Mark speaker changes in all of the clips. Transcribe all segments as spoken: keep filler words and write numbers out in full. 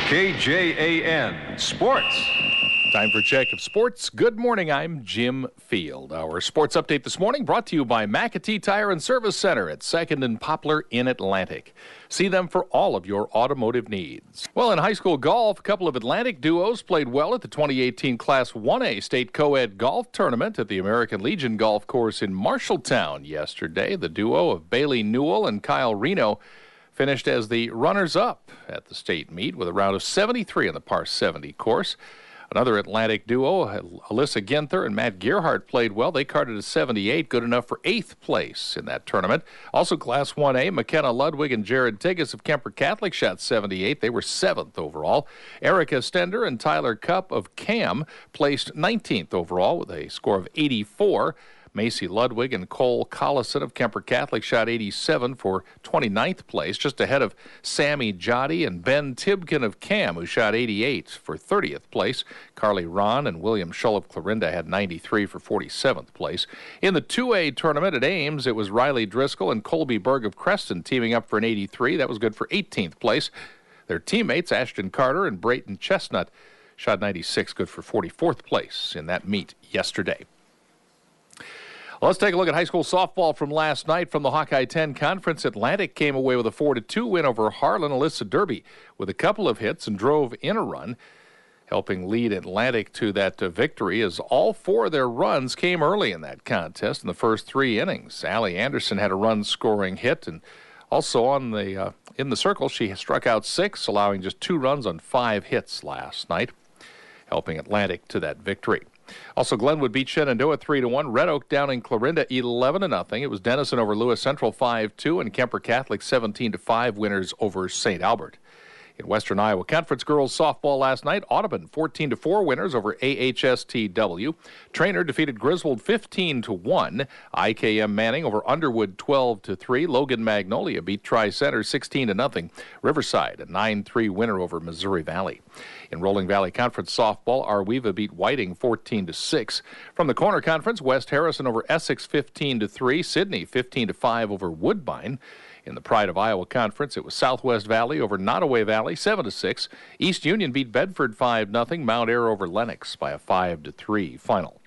Speaker 1: K J A N Sports.
Speaker 2: Time for a check of sports. Good morning, I'm Jim Field. Our sports update this morning brought to you by McAtee Tire and Service Center at second and Poplar in Atlantic. See them for all of your automotive needs. Well, in high school golf, a couple of Atlantic duos played well at the twenty eighteen Class one A State Co-Ed Golf Tournament at the American Legion Golf Course in Marshalltown yesterday. The duo of Bailey Newell and Kyle Reno finished as the runners-up at the state meet with a round of seventy-three on the par seventy course. Another Atlantic duo, Alyssa Ginther and Matt Gerhardt, played well. They carded a seventy-eight, good enough for eighth place in that tournament. Also Class one A, McKenna Ludwig and Jared Tigas of Kemper Catholic shot seventy-eight. They were seventh overall. Erica Stender and Tyler Cupp of Cam placed nineteenth overall with a score of eighty-four. Macy Ludwig and Cole Collison of Kemper Catholic shot eighty-seven for twenty-ninth place, just ahead of Sammy Jotty and Ben Tibkin of Cam, who shot eighty-eight for thirtieth place. Carly Ron and William Shull of Clarinda had ninety-three for forty-seventh place. In the two A tournament at Ames, it was Riley Driscoll and Colby Berg of Creston teaming up for an eighty-three. That was good for eighteenth place. Their teammates, Ashton Carter and Brayton Chestnut, shot ninety-six, good for forty-fourth place in that meet yesterday. Let's take a look at high school softball from last night from the Hawkeye ten Conference. Atlantic came away with a four to two win over Harlan. Alyssa Derby with a couple of hits and drove in a run, helping lead Atlantic to that uh, victory as all four of their runs came early in that contest in the first three innings. Allie Anderson had a run-scoring hit, and also on the uh, in the circle, she struck out six, allowing just two runs on five hits last night, helping Atlantic to that victory. Also, Glenwood beat Shenandoah three to one. Red Oak down in Clarinda eleven to nothing. It was Denison over Lewis Central five two, and Kemper Catholic seventeen to five winners over Saint Albert. In Western Iowa Conference girls softball last night, Audubon fourteen to four winners over A H S T W. Trainer defeated Griswold fifteen to one. I K M Manning over Underwood twelve to three. Logan Magnolia beat Tri-Center sixteen to nothing. Riverside a nine three winner over Missouri Valley. In Rolling Valley Conference softball, Arweva beat Whiting fourteen to six. From the Corner Conference, West Harrison over Essex fifteen to three. Sidney fifteen to five over Woodbine. In the Pride of Iowa Conference, it was Southwest Valley over Nottoway Valley, seven to six. East Union beat Bedford five nothing. Mount Ayr over Lennox by a five to three final.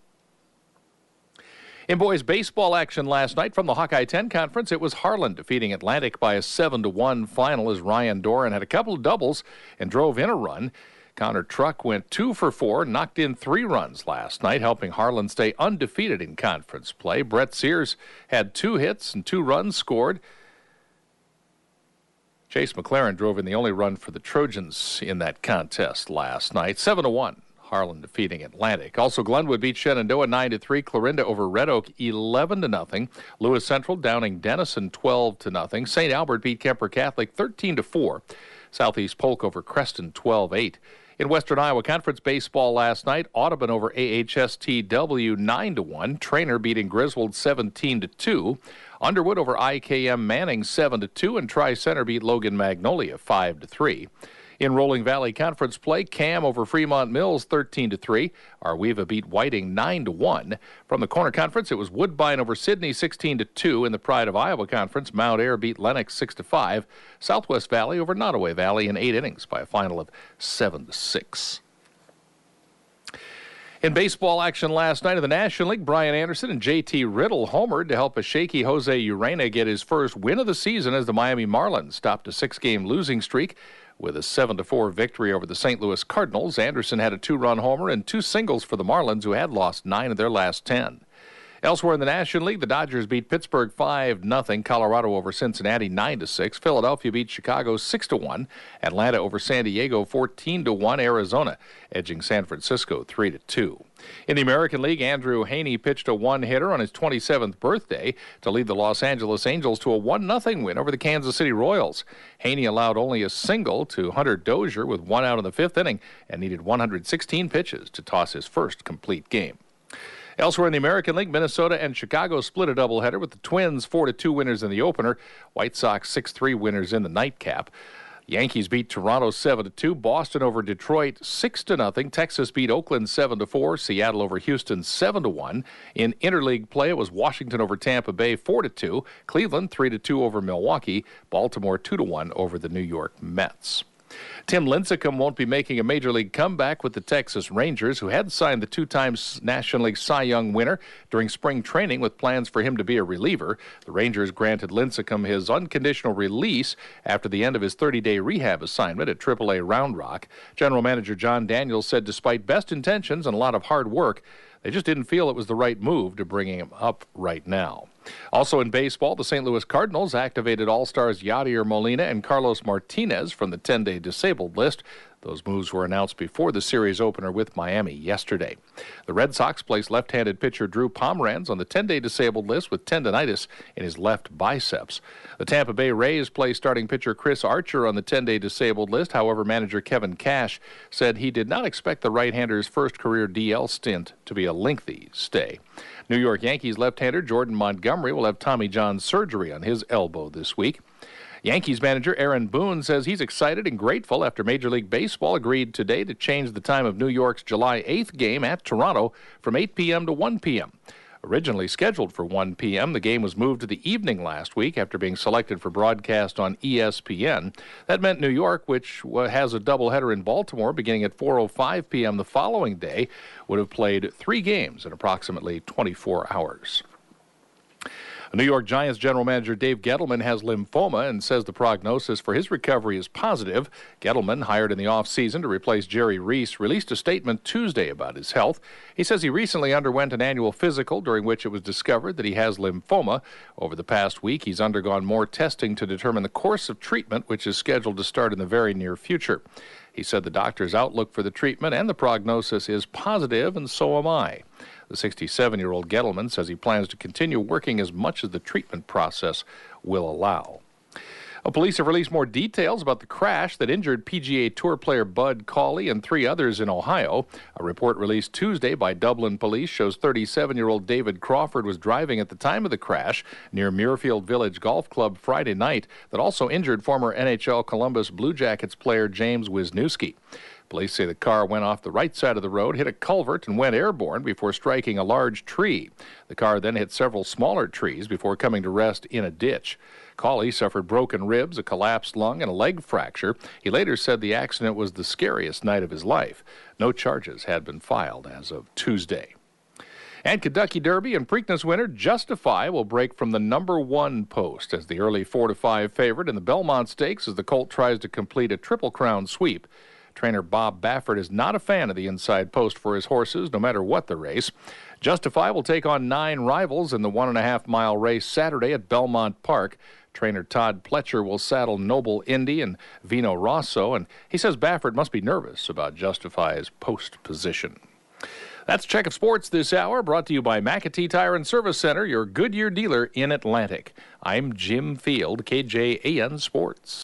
Speaker 2: In boys baseball action last night from the Hawkeye ten Conference, it was Harlan defeating Atlantic by a seven to one final as Ryan Doran had a couple of doubles and drove in a run. Connor Truck went two for four, knocked in three runs last night, helping Harlan stay undefeated in conference play. Brett Sears had two hits and two runs scored. Chase McLaren drove in the only run for the Trojans in that contest last night. seven to one, Harlan defeating Atlantic. Also, Glenwood beat Shenandoah nine to three. Clarinda over Red Oak eleven to nothing. Lewis Central downing Denison twelve to nothing. Saint Albert beat Kemper Catholic thirteen to four. Southeast Polk over Creston twelve eight. In Western Iowa Conference baseball last night, Audubon over A H S T W nine to one. Trainer beating Griswold seventeen to two. Underwood over I K M Manning seven to two, and Tri-Center beat Logan Magnolia five to three. In Rolling Valley Conference play, Cam over Fremont Mills thirteen to three. Arweva beat Whiting nine to one. From the Corner Conference, it was Woodbine over Sidney sixteen to two. In the Pride of Iowa Conference, Mount Ayr beat Lennox six to five. Southwest Valley over Nottoway Valley in eight innings by a final of seven to six. In baseball action last night in the National League, Brian Anderson and J T Riddle homered to help a shaky Jose Urena get his first win of the season as the Miami Marlins stopped a six-game losing streak with a seven to four victory over the Saint Louis Cardinals. Anderson had a two-run homer and two singles for the Marlins, who had lost nine of their last ten. Elsewhere in the National League, the Dodgers beat Pittsburgh five nothing. Colorado over Cincinnati nine to six. Philadelphia beat Chicago six to one. Atlanta over San Diego fourteen to one. Arizona edging San Francisco three to two. In the American League, Andrew Haney pitched a one-hitter on his twenty-seventh birthday to lead the Los Angeles Angels to a one nothing win over the Kansas City Royals. Haney allowed only a single to Hunter Dozier with one out in the fifth inning and needed one hundred sixteen pitches to toss his first complete game. Elsewhere in the American League, Minnesota and Chicago split a doubleheader with the Twins four to two winners in the opener. White Sox six three winners in the nightcap. Yankees beat Toronto seven to two. Boston over Detroit six to nothing. Texas beat Oakland seven to four. Seattle over Houston seven to one. In interleague play, it was Washington over Tampa Bay four to two. Cleveland three to two over Milwaukee. Baltimore two to one over the New York Mets. Tim Lincecum won't be making a Major League comeback with the Texas Rangers, who had signed the two-time National League Cy Young winner during spring training with plans for him to be a reliever. The Rangers granted Lincecum his unconditional release after the end of his thirty-day rehab assignment at triple A Round Rock. General Manager John Daniels said despite best intentions and a lot of hard work, they just didn't feel it was the right move to bring him up right now. Also in baseball, the Saint Louis Cardinals activated All-Stars Yadier Molina and Carlos Martinez from the ten-day disabled list. Those moves were announced before the series opener with Miami yesterday. The Red Sox placed left-handed pitcher Drew Pomeranz on the ten-day disabled list with tendonitis in his left biceps. The Tampa Bay Rays placed starting pitcher Chris Archer on the ten-day disabled list. However, manager Kevin Cash said he did not expect the right-hander's first career D L stint to be a lengthy stay. New York Yankees left-hander Jordan Montgomery will have Tommy John surgery on his elbow this week. Yankees manager Aaron Boone says he's excited and grateful after Major League Baseball agreed today to change the time of New York's July eighth game at Toronto from eight p.m. to one p.m. Originally scheduled for one p.m., the game was moved to the evening last week after being selected for broadcast on E S P N. That meant New York, which has a doubleheader in Baltimore beginning at four oh five p.m. the following day, would have played three games in approximately twenty-four hours. New York Giants general manager Dave Gettleman has lymphoma and says the prognosis for his recovery is positive. Gettleman, hired in the offseason to replace Jerry Reese, released a statement Tuesday about his health. He says he recently underwent an annual physical during which it was discovered that he has lymphoma. Over the past week, he's undergone more testing to determine the course of treatment, which is scheduled to start in the very near future. He said the doctor's outlook for the treatment and the prognosis is positive, and so am I. The sixty-seven-year-old Gettleman says he plans to continue working as much as the treatment process will allow. Well, police have released more details about the crash that injured P G A Tour player Bud Cauley and three others in Ohio. A report released Tuesday by Dublin police shows thirty-seven-year-old David Crawford was driving at the time of the crash near Muirfield Village Golf Club Friday night that also injured former N H L Columbus Blue Jackets player James Wisniewski. Police say the car went off the right side of the road, hit a culvert, and went airborne before striking a large tree. The car then hit several smaller trees before coming to rest in a ditch. Cauley suffered broken ribs, a collapsed lung, and a leg fracture. He later said the accident was the scariest night of his life. No charges had been filed as of Tuesday. And Kentucky Derby and Preakness winner Justify will break from the number one post as the early four to five favorite in the Belmont Stakes as the colt tries to complete a Triple Crown sweep. Trainer Bob Baffert is not a fan of the inside post for his horses, no matter what the race. Justify will take on nine rivals in the one and a half mile race Saturday at Belmont Park. Trainer Todd Pletcher will saddle Noble Indy and Vino Rosso, and he says Baffert must be nervous about Justify's post position. That's Check of Sports this hour, brought to you by McAtee Tire and Service Center, your Goodyear dealer in Atlantic. I'm Jim Field, K J A N Sports.